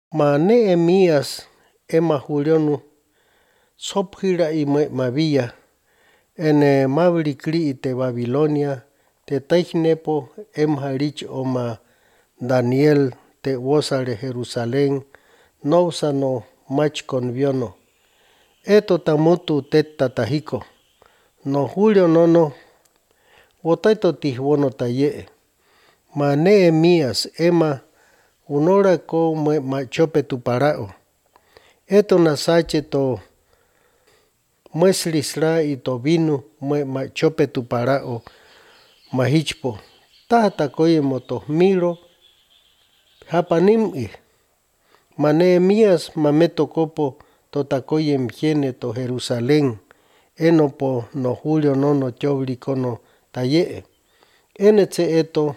Ma Nehemías ema Julionu sophira y mavilla en mavlicli te Babilonia te teichnepo emharich oma Daniel te wosale Jerusalén nousano mach conviono eto tamutu tetta tahiko no Julio nono wotaito tihwono taye ma Nehemías ema unora ko machope tu parao eto nasache to mueslisra y to vinu machope tu parao mahichpo tata koye moto milo hapanim ma Nehemías mameto kopo to takoye mjene to Jerusalén enopo no Julio nono chobli kono taye enetse eto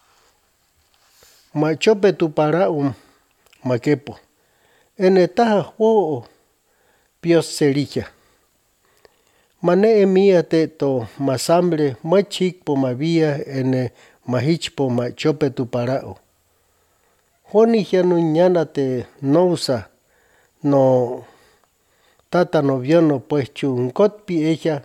machope tu parao makepo enetaja juo pios serija ma Nehemías te to masamble machikpo mavia ene mahichpo machope tu parao joni janu ñana te nousa no tata noviono pues chunkotpi ella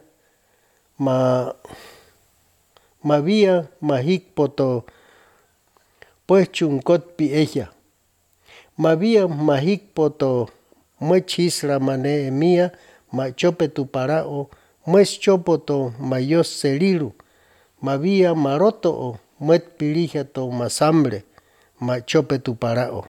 mavia mahikpo to pues chunkotpi ella mavia mahikpo to machisra ma Nehemías machope tu parao chopo to mayos selilu mavia maroto o pilija to masamble machope tu parao